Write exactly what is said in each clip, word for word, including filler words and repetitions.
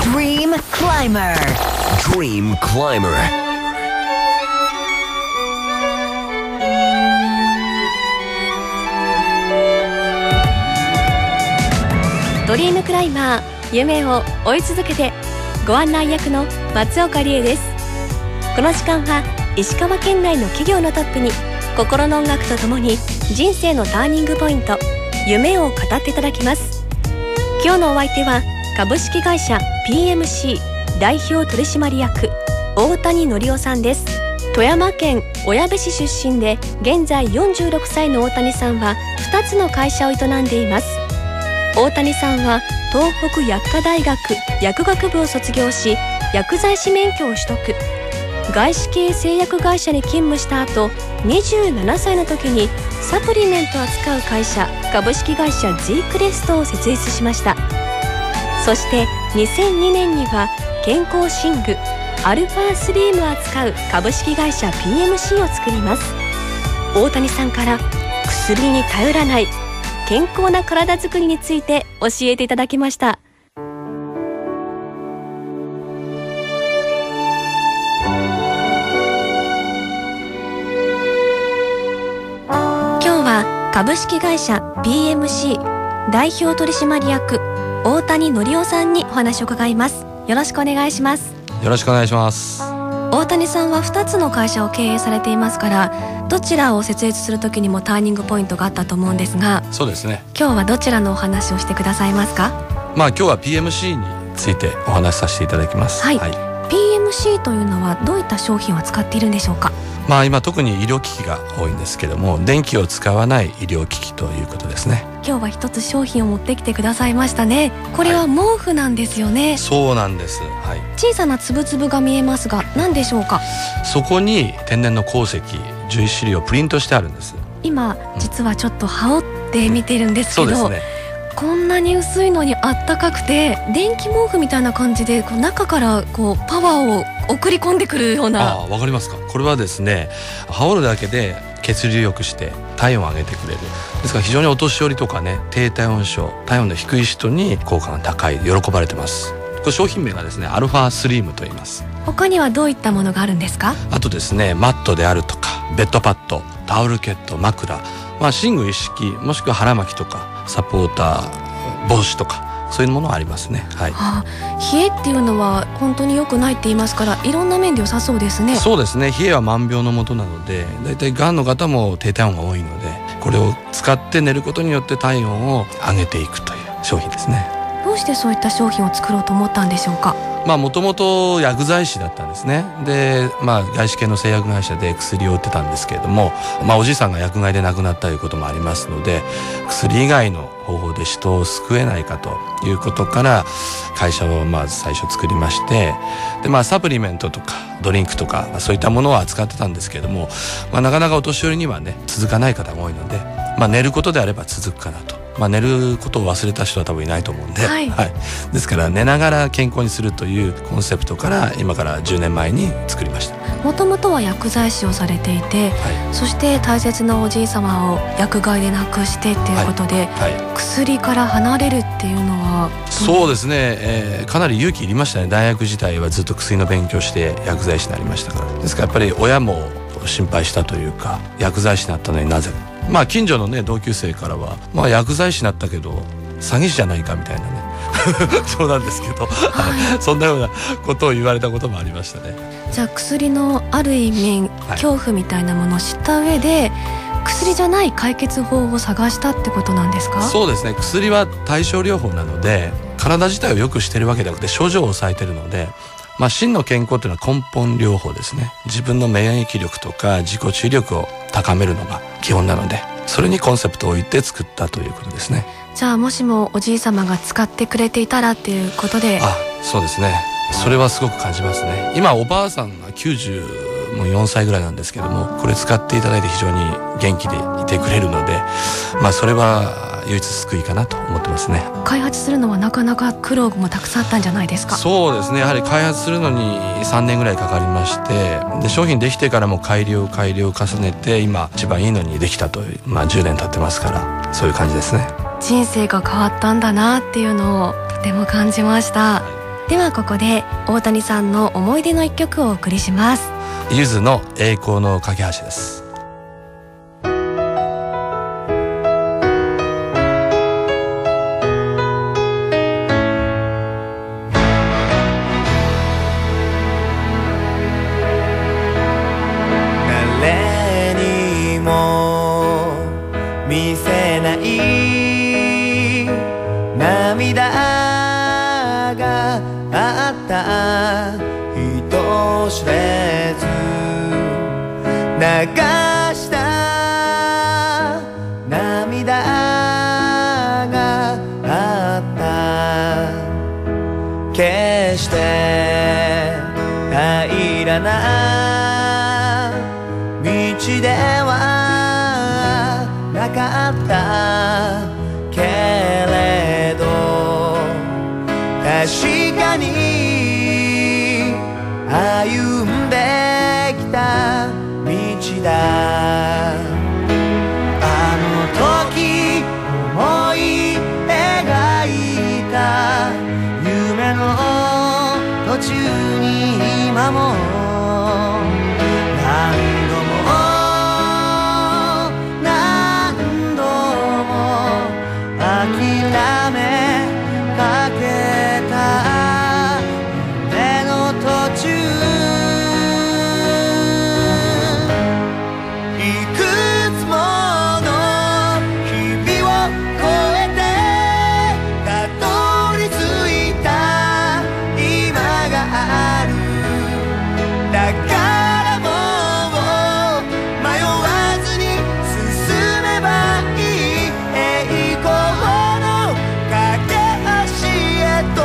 Dream Climber Dream Climber ドリームクライマー、夢を追い続けて、ご案内役の松岡理恵です。この時間は石川県内の企業のトップに心の音楽とともに人生のターニングポイント、夢を語っていただきます。今日のお相手は株式会社 ピーエムシー 代表取締役大谷則夫さんです。富山県小矢部市出身で現在よんじゅうろくさいの大谷さんはふたつの会社を営んでいます。大谷さんは東北薬科大学薬学部を卒業し、薬剤師免許を取得。外資系製薬会社に勤務した後、にじゅうななさいの時にサプリメントを扱う会社株式会社 G クレストを設立しました。そしてにせんにねんには健康寝具アルファスリームを扱う株式会社 ピーエムシー を作ります。大谷さんから薬に頼らない健康な体づくりについて教えていただきました。今日は株式会社 ピーエムシー 代表取締役大谷則夫さんにお話を伺います。よろしくお願いします。 よろしくお願いします。 大谷さんはふたつの会社を経営されていますから、どちらを設立する時にもターニングポイントがあったと思うんですが、 そうですね。 今日はどちらのお話をしてくださいますか？ まあ今日は ピーエムシー についてお話しさせていただきます。 はい、はい、ピーエムシー というのはどういった商品を扱っているんでしょうか？ まあ今特に医療機器が多いんですけども、電気を使わない医療機器ということですね。 今日は一つ商品を持ってきてくださいましたね。これは毛布なんですよね。 はい、そうなんです、はい、 小さなつぶつぶが見えますが何でしょうか？ そこに天然の鉱石じゅういち種類をプリントしてあるんです。 今実はちょっと羽織って見てるんですけど、うん、そうですね、こんなに薄いのにあったかくて、電気毛布みたいな感じでこう中からこうパワーを送り込んでくるような。 ああ、わかりますか？これはですね、羽織るだけで血流良くして体温を上げてくれる。ですから非常にお年寄りとかね、低体温症、体温の低い人に効果が高い、喜ばれてます。これ商品名がですね、アルファスリームと言います。 他にはどういったものがあるんですか？ あとですね、マットであるとかベッドパッド、タオルケット、枕、まあ、寝具一式、もしくは腹巻きとかサポーター、帽子とかそういうものがありますね。はい、 はあ、冷えっていうのは本当に良くないって言いますから、いろんな面で良さそうですね。 そうですね。冷えは万病のもとなので、だいたいがんの方も低体温が多いので、これを使って寝ることによって体温を上げていくという商品ですね。 どうしてそういった商品を作ろうと思ったんでしょうか？ まあもともと薬剤師だったんですね。で、まあ外資系の製薬会社で薬を売ってたんですけれども、まあおじいさんが薬害で亡くなったということもありますので、薬以外の方法で人を救えないかということから会社をまず最初作りまして、でまあサプリメントとかドリンクとかそういったものを扱ってたんですけれども、まあなかなかお年寄りにはね続かない方が多いので、まあ寝ることであれば続くかなと。まあ、寝ることを忘れた人は多分いないと思うんで、 はいはい、 ですから寝ながら健康にするというコンセプトから今からじゅうねんまえに作りました。 もともとは薬剤師をされていて、はい、そして大切なおじい様を薬害で亡くしてっていうことで、はいはい、薬から離れるっていうのはそうですね、えー、かなり勇気いりましたね。大学時代はずっと薬の勉強して薬剤師になりましたから。ですからやっぱり親も心配したというか、薬剤師になったのになぜ、まあ近所のね同級生からは、まあ薬剤師になったけど詐欺師じゃないかみたいなねそうなんですけど、はい、そんなようなことを言われたこともありましたね。 じゃあ薬のある意味、はい、恐怖みたいなものを知った上で薬じゃない解決法を探したってことなんですか？ そうですね。薬は対症療法なので体自体を良くしてるわけではなくて症状を抑えてるので、まあ、真の健康というのは根本療法ですね。自分の免疫力とか自己治癒力を高めるのが基本なので、それにコンセプトを置いて作ったということですね。 じゃあもしもおじい様が使ってくれていたらっていうことで。 あ、そうですね。それはすごく感じますね。今おばあさんがきゅうじゅうよんさいぐらいなんですけども、これ使っていただいて非常に元気でいてくれるので、まあそれは唯一救いかなと思ってますね。 開発するのはなかなか苦労もたくさんあったんじゃないですか？ そうですね。やはり開発するのにさんねんぐらいかかりまして、で商品できてからも改良改良を重ねて今一番いいのにできたという、まあじゅうねん経ってますから、そういう感じですね。 人生が変わったんだなっていうのをとても感じました。 ではここで大谷さんの思い出の一曲をお送りします。 ゆずの栄光の架け橋です。 誰にも見せない涙があった人知れず流した涙があった。決して平らな道ではなかったけれど、確かに歩んできた道だ。あの時思い描いた夢の途中に今も何度も何度も諦めかけた夢の途中、いくつもの日々を越えてたどり着いた今がある。だからもう迷わずに進めばいい栄光の架け橋へと。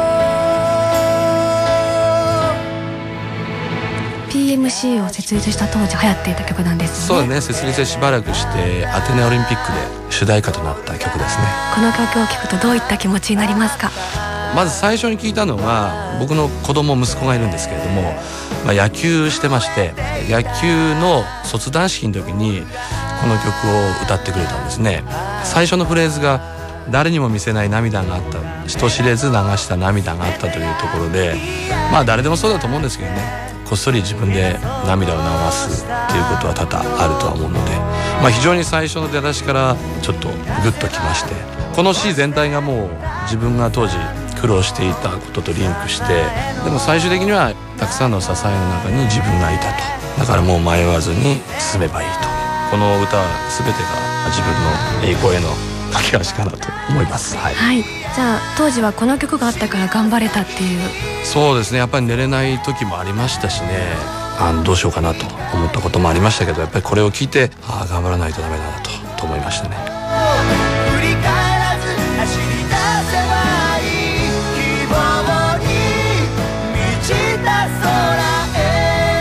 ピーエムシー を設立した当時流行っていた曲なんですそうよね。 ですね、設立しばらくしてアテネオリンピックで主題歌となった曲ですね。 この曲を聴くとどういった気持ちになりますか？ まず最初に聞いたのは、僕の子供息子がいるんですけれども、まあ、野球してまして、野球の卒団式の時にこの曲を歌ってくれたんですね。最初のフレーズが誰にも見せない涙があった、人知れず流した涙があったというところで、まあ誰でもそうだと思うんですけどね、こっそり自分で涙を流すっていうことは多々あるとは思うので、まあ、非常に最初の出だしからちょっとグッときまして、この詩全体がもう自分が当時苦労していたこととリンクして、でも最終的にはたくさんの支えの中に自分がいたと。だからもう迷わずに進めばいいと。この歌は全てが自分の栄光への架け橋かなと思います。はい、 はい、じゃあ当時はこの曲があったから頑張れたっていう。 そうですね、やっぱり寝れない時もありましたしね、あどうしようかなと思ったこともありましたけど、やっぱりこれを聞いて、ああ頑張らないとダメだなとと思いましたね。 振り返らず走り出せばいい、希望に満ちた空へ。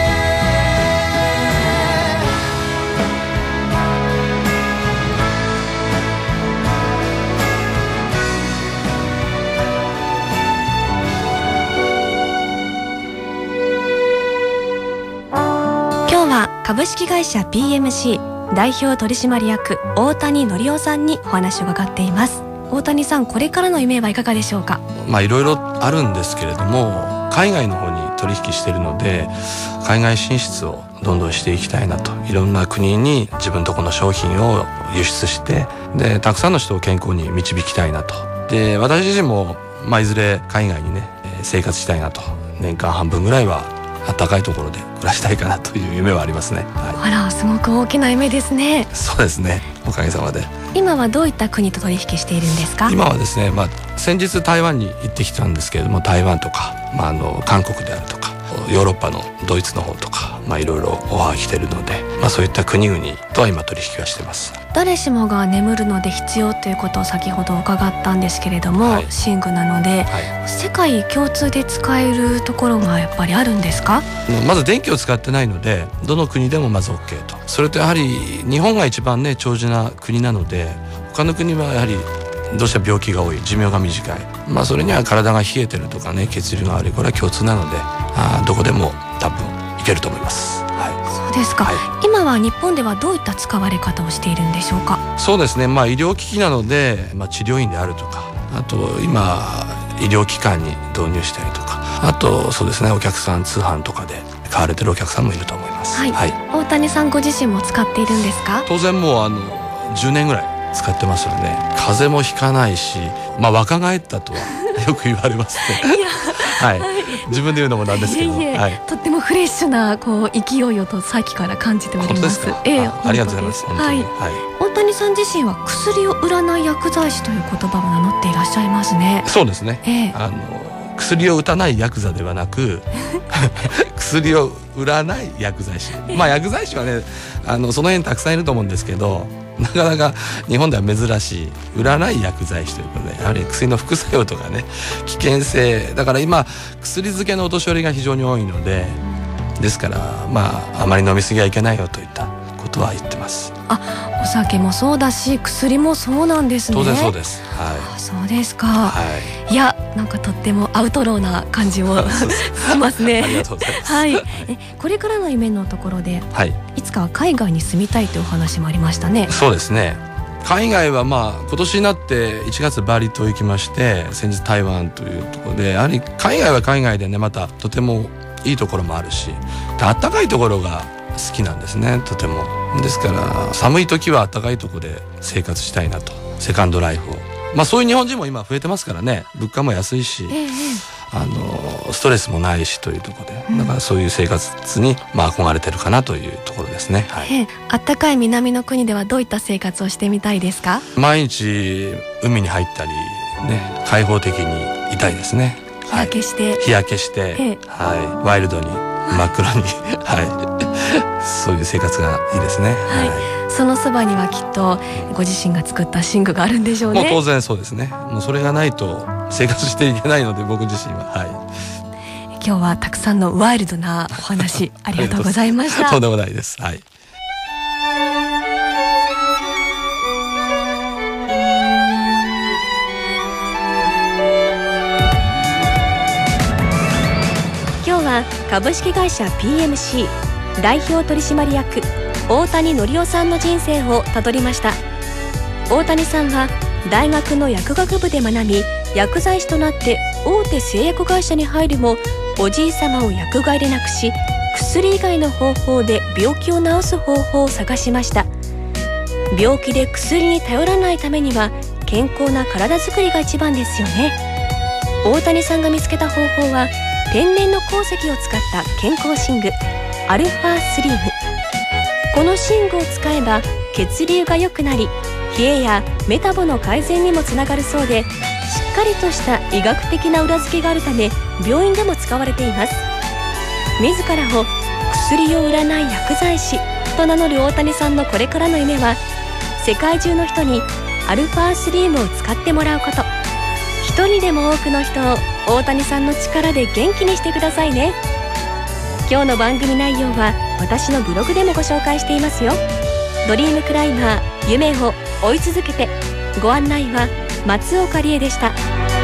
今日は株式会社 ピーエムシー 代表取締役大谷則夫さんにお話を伺っています。大谷さん、これからの夢はいかがでしょうか？ まあいろいろあるんですけれども、海外の方に取引しているので、海外進出をどんどんしていきたいなと。いろんな国に自分とこの商品を輸出して、でたくさんの人を健康に導きたいなと。で私自身も、まあ、いずれ海外にね生活したいなと。年間半分ぐらいは暖かいところで暮らしたいかなという夢はありますね。はい、 あら、すごく大きな夢ですね。 そうですね、おかげさまで。 今はどういった国と取引しているんですか？ 今はですね、まあ、先日台湾に行ってきたんですけれども、台湾とか、まあ、あの韓国であるとかヨーロッパのドイツの方とか、まあ、いろいろオファー来てるので、まあ、そういった国々とは今取引はしてます。 誰しもが眠るので必要ということを先ほど伺ったんですけれども、はい、寝具なので、はい、世界共通で使えるところがやっぱりあるんですか？ まず電気を使ってないので、どの国でもまず OK と。それとやはり日本が一番ね長寿な国なので、他の国はやはりどうしても病気が多い、寿命が短い、まあそれには体が冷えてるとかね、血流が悪い、これは共通なので、あどこでも多分いけると思います。はい、 そうですか。はい、今は日本ではどういった使われ方をしているんでしょうか？ そうですね、まあ医療機器なので、まあ、治療院であるとか、あと今医療機関に導入したりとか、あとそうですね、お客さん通販とかで買われてるお客さんもいると思います。 はい、はい、大谷さんご自身も使っているんですか？ 当然もうあのじゅうねんぐらい使ってますよね。風邪もひかないし、まあ若返ったとはよく言われますね。いやはい、自分で言うのもなんですけど、いえいえ、はい、 とってもフレッシュなこう勢いをとさっきから感じております。 本当ですか？ ええ、 あ、ありがとうございます。本当に、 はい、 はい、 大谷さん自身は薬を売らない薬剤師という言葉を名乗っていらっしゃいますね。 そうですね、ええ、あの薬を打たないヤクザではなく薬を売らない薬剤師、まあ薬剤師はね、あのその辺たくさんいると思うんですけど、なかなか日本では珍しい売らない薬剤師ということで、やはり薬の副作用とかね、危険性だから今薬漬けのお年寄りが非常に多いので、ですからまああまり飲み過ぎはいけないよといったことは言ってます。 あ、お酒もそうだし薬もそうなんですね。 当然そうです。はい。 あ、そうですか。 はい。 いや、なんかとってもアウトローな感じもしますね。 ありがとうございます。 はい。え、これからの夢のところで、はい、いつかは海外に住みたいというお話もありましたね。 そうですね。海外はまあ今年になっていちがつバリ島行きまして、先日台湾というところで、やはり海外は海外でね、またとてもいいところもあるし、あったかいところが好きなんですね、とても。ですから寒い時はあったかいところで生活したいなと、セカンドライフを、まあそういう日本人も今増えてますからね、物価も安いし、ええ、あのストレスもないしというところで、うん、だからそういう生活にまあ憧れてるかなというところですね。はい、ええ、 あったかい南の国ではどういった生活をしてみたいですか？ 毎日海に入ったりね、開放的にいたいですね。 日焼けして、はい、 日焼けして、ええ、はい、ワイルドに真っ黒にはいそういう生活がいいですね。はい、はい、 そのそばにはきっとご自身が作った寝具があるんでしょうね。 もう当然そうですね。もうそれがないと生活していけないので、僕自身は。はい、 今日はたくさんのワイルドなお話ありがとうございました。 とんでもないです。はい。 今日は株式会社 ピーエムシー 代表取締役大谷則夫さんの人生をたどりました。大谷さんは大学の薬学部で学び、薬剤師となって大手製薬会社に入るも、おじいさまを薬害で亡くし、薬以外の方法で病気を治す方法を探しました。病気で薬に頼らないためには健康な体づくりが一番ですよね。大谷さんが見つけた方法は、天然の鉱石を使った健康寝具アルファスリム。この寝具を使えば血流が良くなり、冷えやメタボの改善にもつながるそうで、しっかりとした医学的な裏付けがあるため、病院でも使われています。自らを薬を売らない薬剤師と名乗る大谷さんのこれからの夢は、世界中の人にアルファスリムを使ってもらうこと。一人でも多くの人を大谷さんの力で元気にしてくださいね。今日の番組内容は私のブログでもご紹介していますよ。ドリームクライマー夢を追い続けて。ご案内は松岡理恵でした。